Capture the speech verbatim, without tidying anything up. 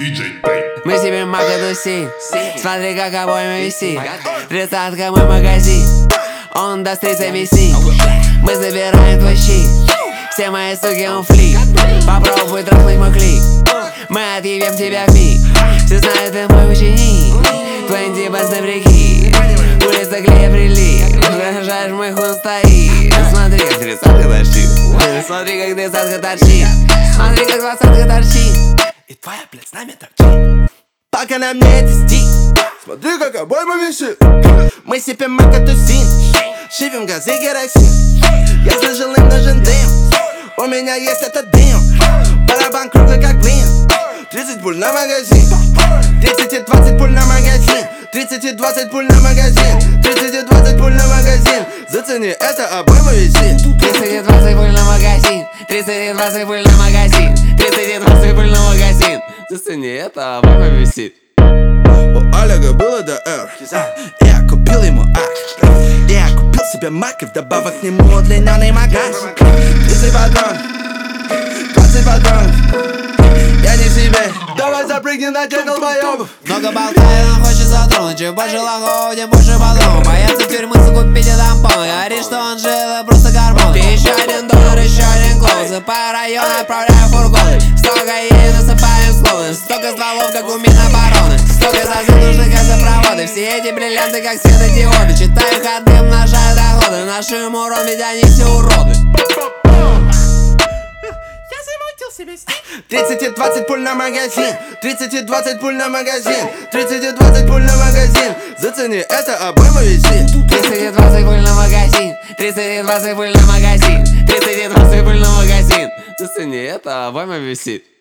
Мы себе мага тусим, смотри, как обойма висит. Тридцатка мой магазин, он даст тридцать висит. Мы забираем твой щит, все мои суки он флик. Попробуй трахнуть мой клик, мы отъебем тебя в миг. Все знают, ты мой ученик, твои бас напряги. Улица клея прилип, выражаешь мой хуй стоит. Смотри, как тридцатка торчит, смотри, как тридцатка торчит, смотри, как двадцатка торчит. И твоя, блядь, с нами торчит. Пока на мне это стик, смотри, как обойма висит. Мы сипем мака тусим, шипим газы керосин. Я слышал, им нужен дым, у меня есть этот дым. Барабан круглый, как блин. Тридцать пуль на магазин, тридцать и двадцать пуль на магазин, тридцать и двадцать пуль на магазин, тридцать и двадцать пуль на магазин. Зацени, это обойма висит. Тридцать и двадцать пуль на магазин, тридцать и двадцать пуль на магазин, тридцать и двадцать пуль на магазин. Зацени, это обойма висит. У Олега было до R, я купил ему ак. Я купил себе мак и вдобавок к нему удлиненный магаз. тридцать патрон, двадцать патрон. Я не себе, давай запрыгни на тех долбоёбов. Много болтаю, нам хочется тронуть. Чем больше лохов, тем больше потом. Боятся тюрьмы, купить и тампон. Говорит, что он жил, это просто гормон. Ты еще один доллар, еще один клоун. Засыпаю район, отправляю фургон. Столько едет, насыпаем склоны. Столько стволов, как у Минобороны. Столько сосуд нужны, как запроводы. Все эти бриллианты, как светодиоды. Читаю ходы, умножаю доходы. Наши им урон, ведь они все уроды. тридцать и двадцать пуль на магазин, тридцать и двадцать пуль на магазин, тридцать и двадцать пуль на магазин. Зацени, это обойма висит. тридцать и двадцать пуль на магазин, тридцать и двадцать пуль на магазин, тридцать и двадцать пуль на магазин. Зацени, это обойма висит.